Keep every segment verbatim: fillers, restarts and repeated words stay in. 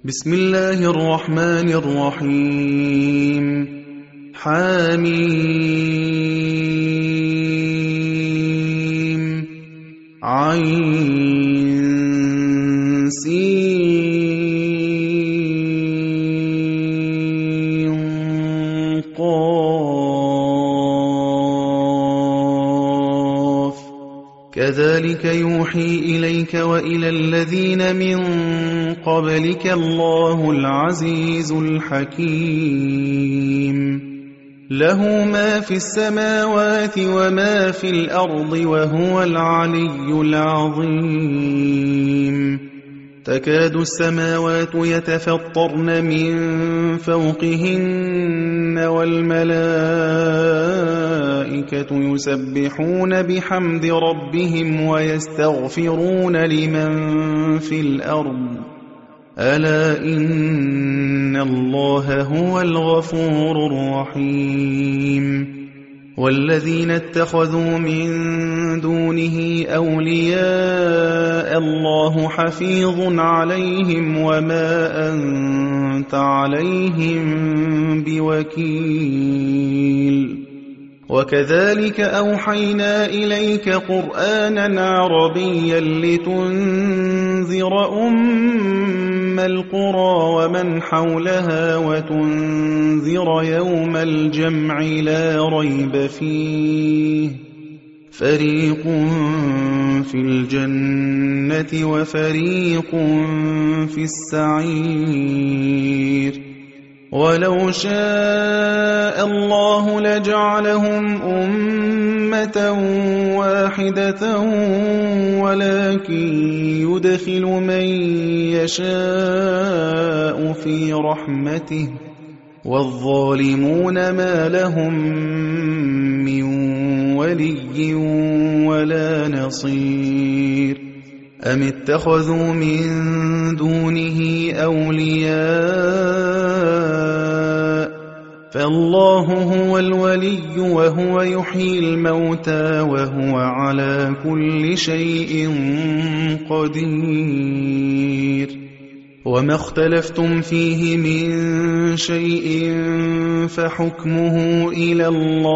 بسم الله الرحمن الرحيم حميم عين سين قاف كذلك يوحي إليك وإلى الذين من قبلك الله العزيز الحكيم له ما في السماوات وما في الأرض وهو العلي العظيم تكاد السماوات يتفطرن من فوقهن والملائكة يسبحون بحمد ربهم ويستغفرون لمن في الأرض ألا إن الله هو الغفور الرحيم والذين اتخذوا من دونه أولياء الله حفيظ عليهم وما أنت عليهم بوكيل وكذلك أوحينا إليك قرآنا عربيا لتنذر أم القرى ومن حولها وتنذر يوم الجمع لا ريب فيه فريق في الجنة وفريق في السعير ولو شاء الله لجعلهم أمة واحدة ولكن يدخل من يشاء في رحمته والظالمون ما لهم من ولي ولا نصير أم اتخذوا من دونه أولياء فالله هو الولي وهو يحيي الموتى وهو على كل شيء قدير وما اختلفتم فيه من شيء فحكمه إلى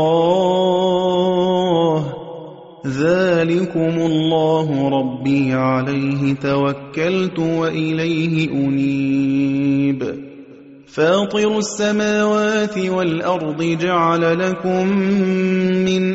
الله ذلكم الله ربي عليه توكلت وإليه أنيب فاطر السماوات والأرض جعل لكم من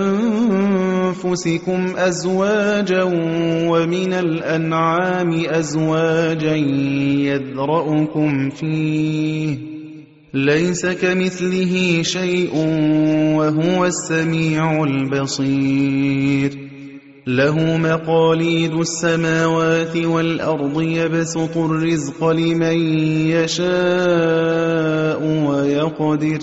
أنفسكم أزواجا ومن الأنعام أزواجا يذرأكم فيه ليس كمثله شيء وهو السميع البصير له مقاليد السماوات والأرض يبسط الرزق لمن يشاء ويقدر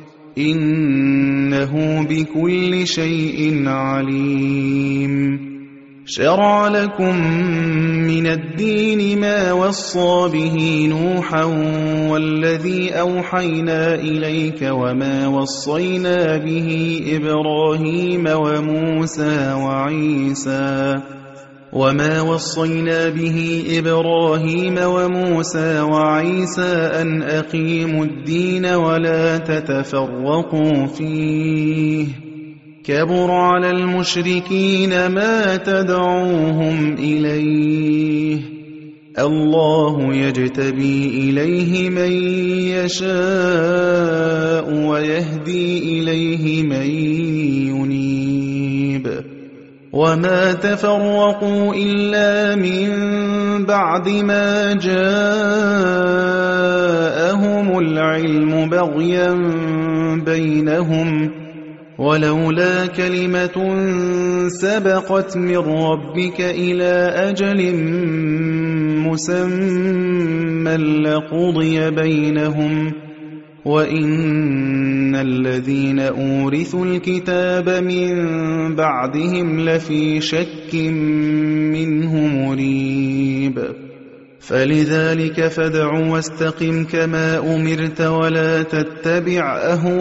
إنه بكل شيء عليم شرع لكم من الدين ما وصى به نوحا والذي أوحينا إليك وما وصينا به إبراهيم وموسى وعيسى وما وصينا به إبراهيم وموسى وعيسى أن أقيموا الدين ولا تتفرقوا فيه كبر على المشركين ما تدعوهم إليه الله يجتبي إليه من يشاء ويهدي إليه من ينيب وما تفرقوا إلا من بعد ما جاءهم العلم بغيا بينهم ولولا كلمة سبقت من ربك إلى أجل مسمى لقضي بينهم وإن الذين أورثوا الكتاب من بعدهم لفي شك منه مريب فلذلك فادع واستقم كما أمرت ولا تتبع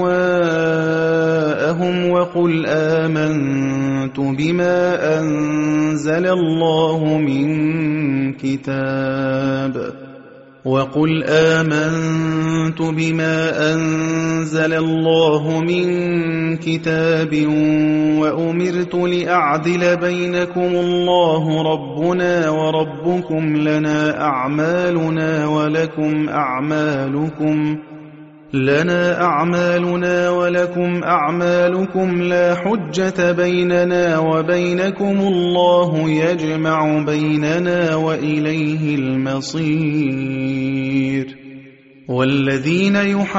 أهواءهم وقل آمنت بما أنزل الله من كتاب وقل آمنت بما أنزل الله من كتاب وأمرت لأعدل بينكم الله ربنا وربكم لنا أعمالنا ولكم أعمالكم لنا أعمالنا ولكم أعمالكم لا حجة بيننا وبينكم الله يجمع بيننا وإليه المصير والذين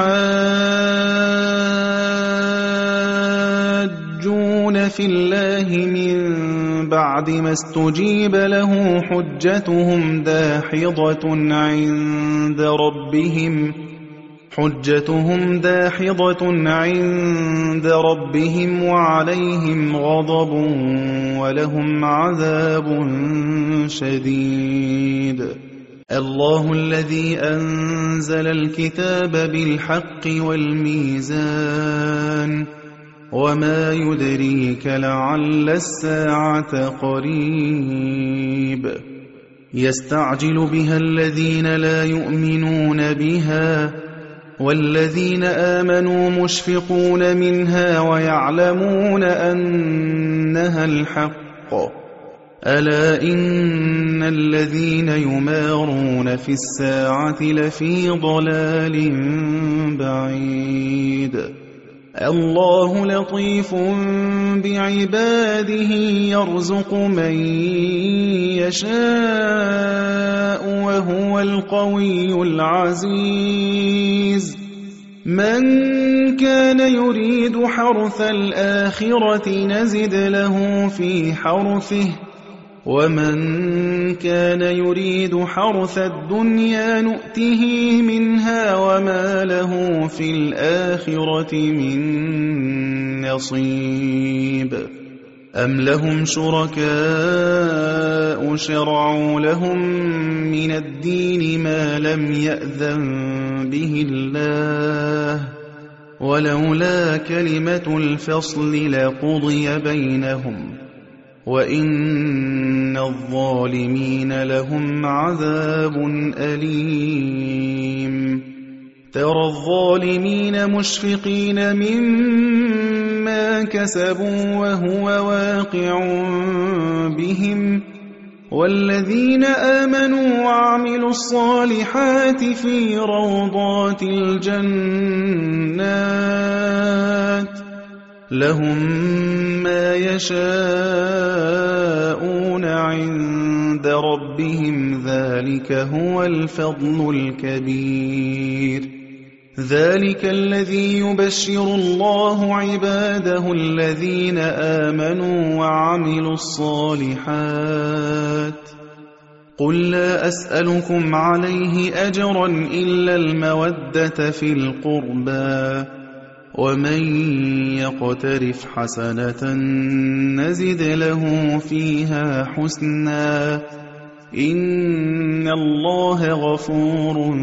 يحاجون في الله من بعد ما استجيب له حجتهم داحضة عند ربهم حجتهم داحضة عند ربهم وعليهم غضب ولهم عذاب شديد الله الذي أنزل الكتاب بالحق والميزان وما يدريك لعل الساعة قريب يستعجل بها الذين لا يؤمنون بها والذين آمنوا مشفقون منها ويعلمون أنها الحق ألا إن الذين يمارون في الساعة لفي ضلال بعيد الله لطيف بعباده يرزق من يشاء وهو القوي العزيز من كان يريد حرث الآخرة نزد له في حرثه ومن كان يريد حرث الدنيا نؤته منها وما له في الآخرة من نصيب أم لهم شركاء شرعوا لهم من الدين ما لم يأذن به الله ولولا كلمة الفصل لقضي بينهم وإن الظالمين لهم عذاب أليم ترى الظالمين مشفقين مما كسبوا وهو واقع بهم والذين آمنوا وعملوا الصالحات في روضات الجنات لهم ما يشاءون عند ربهم ذلك هو الفضل الكبير ذلك الذي يبشر الله عباده الذين آمنوا وعملوا الصالحات قل لا أسألكم عليه أجرا إلا المودة في القربى ومن يقترف حسنة نزد له فيها حسنا إن الله غفور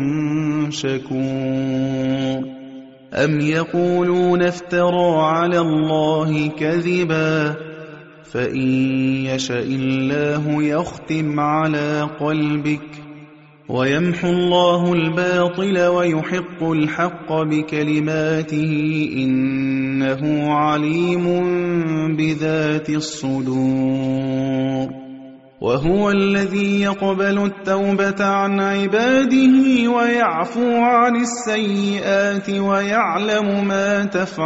شكور أم يقولون افترى على الله كذبا فإن يشاء الله يختم على قلبك ويمحو الله الباطل ويحق الحق بكلماته إنه عليم بذات الصدور وهو الذي يقبل التوبة عن عباده ويعفو عن السيئات ويعلم ما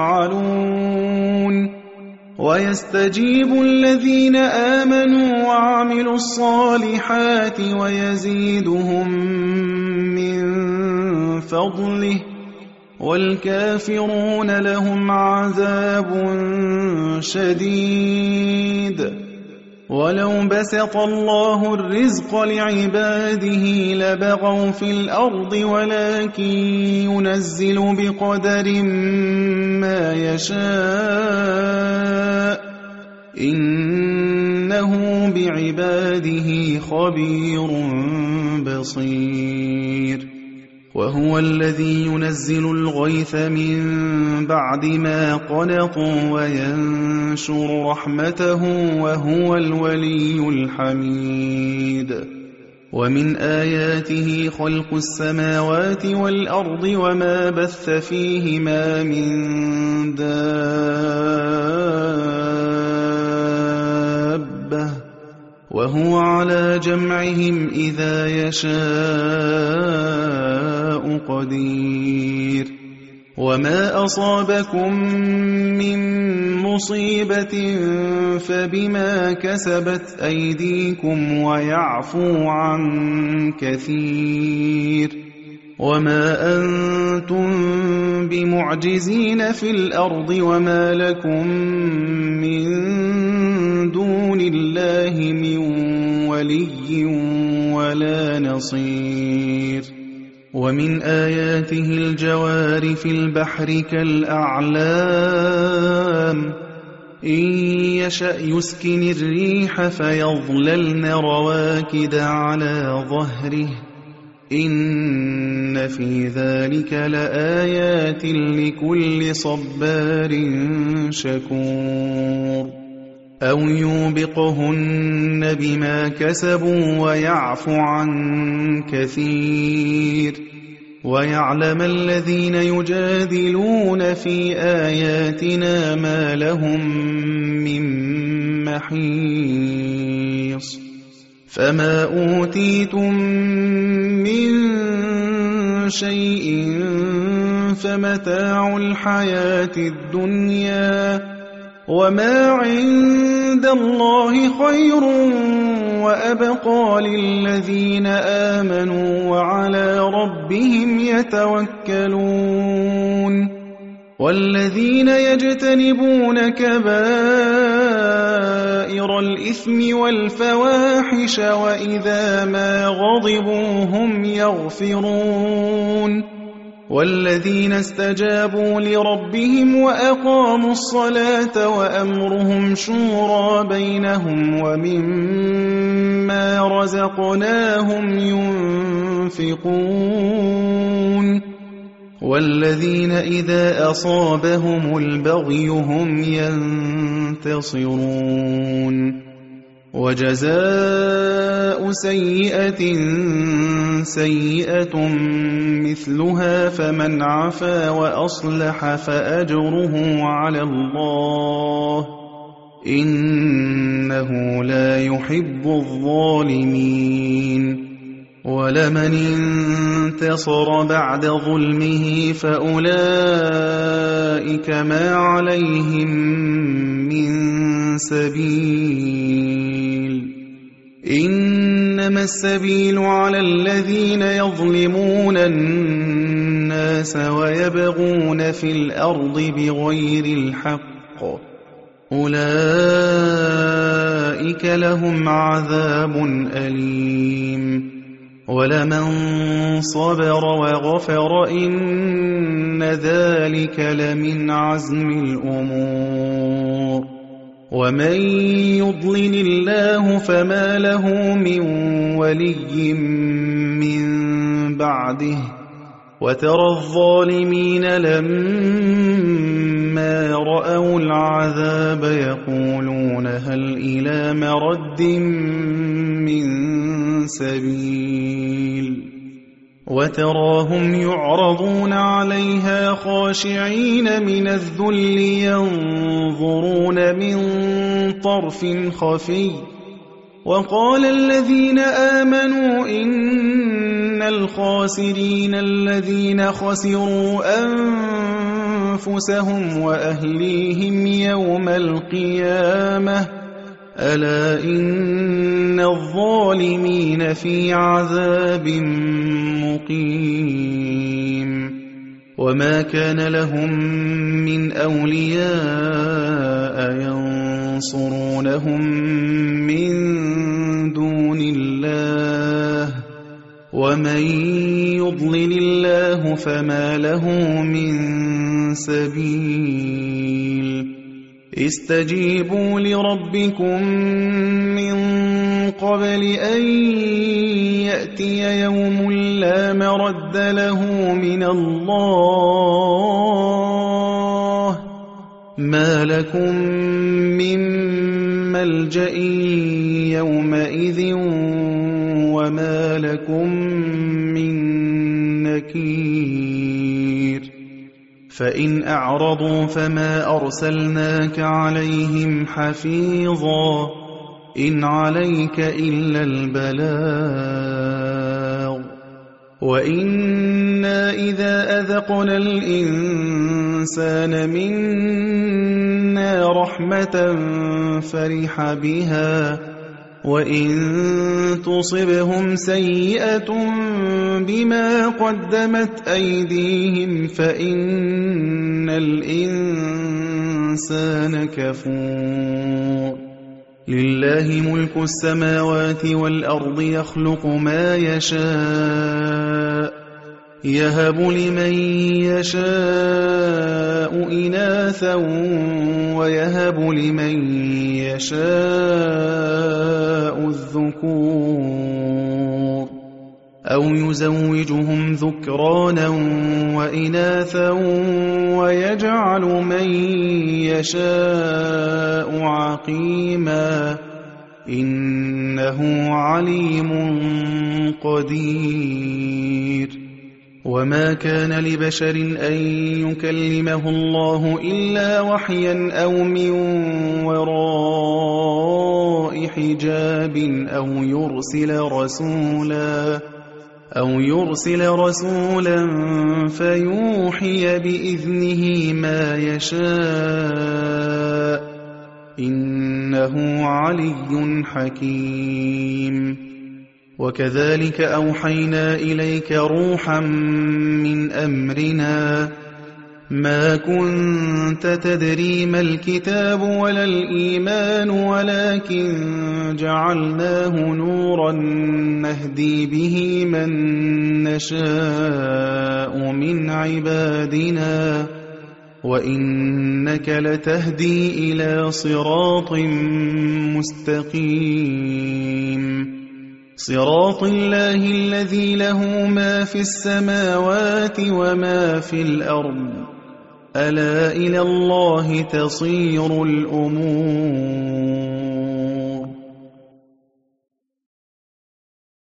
تفعلون ويستجيب الذين آمنوا وعملوا الصالحات ويزيدهم من فضله والكافرون لهم عذاب شديد ولو بسط الله الرزق لعباده لبغوا في الأرض ولكن ينزل بقدر ما يشاء إنه بعباده خبير بصير وهو الذي ينزل الغيث من بعد ما قنطوا وينشر رحمته وهو الولي الحميد ومن آياته خلق السماوات والأرض وما بث فيهما من دابة وهو على جمعهم إذا يشاء قدير وما أصابكم من مصيبة فبما كسبت أيديكم ويعفو عن كثير وما أنتم بمعجزين في الأرض وما لكم من دون الله من ولي ولا نصير ومن آياته الجوار في البحر كالأعلام إن يشأ يسكن الريح فيظللن رواكد على ظهره إن في ذلك لآيات لكل صبار شكور أو يوبقهن بما كسبوا ويعفو عن كثير ويعلم الذين يجادلون في آياتنا ما لهم من محيص فما أوتيتم من شيء فمتاع الحياة الدنيا وما عند الله خير وأبقى للذين آمنوا وعلى ربهم يتوكلون والذين يجتنبون كبائر الإثم والفواحش وإذا ما غضبوا هم يغفرون والذين استجابوا لربهم وأقاموا الصلاة وأمرهم شورى بينهم ومما رزقناهم ينفقون والذين إذا أصابهم البغي هم ينتصرون وجزاء سيئة سيئة مثلها فمن عفا وأصلح فأجره على الله إنه لا يحب الظالمين ولمن انتصر بعد ظلمه فأولئك ما عليهم من سبيل إنما السبيل على الذين يظلمون الناس ويبغون في الأرض بغير الحق أولئك لهم عذاب أليم ولمن صبر وغفر إن ذلك لمن عزم الأمور ومن يضلل الله فما له من ولي من بعده وترى الظالمين لما رأوا العذاب يقولون هل إلى مرد من سبيل وتراهم يعرضون عليها خاشعين من الذل ينظرون من طرف خفي وقال الذين آمنوا إن الخاسرين الذين خسروا أنفسهم وأهليهم يوم القيامة ألا إن الظالمين في عذاب مقيم وما كان لهم من أولياء ينصرونهم من دون الله ومن يضلل الله فما له من سبيل استجيبوا لربكم من قبل أن يأتي يوم لا مرد له من الله ما لكم من ملجأ يومئذ وما لكم من نكير فإن أعرضوا فما أرسلناك عليهم حفيظا إن عليك إلا البلاغ وإنا إذا أذقنا الإنسان منا رحمة فرح بها وإن تصبهم سيئة بما قدمت أيديهم فإن الإنسان كفور لله ملك السماوات والأرض يخلق ما يشاء يهب لمن يشاء إناثا ويهب لمن يشاء الذكور أو يزوجهم ذكرانا وإناثا ويجعل من يشاء عقيما إنه عليم قدير وما كان لبشر أن يكلمه الله إلا وحيا أو من وراء حجاب أو يرسل رسولا أو يرسل رسولا فيوحي بإذنه ما يشاء إنه علي حكيم وكذلك أوحينا إليك روحا من أمرنا ما كنت تدري ما الكتاب ولا الإيمان ولكن جعلناه نورا نهدي به من نشاء من عبادنا وإنك لتهدي إلى صراط مستقيم صراط الله الذي له ما في السماوات وما في الأرض ألا إلى الله تصير الأمور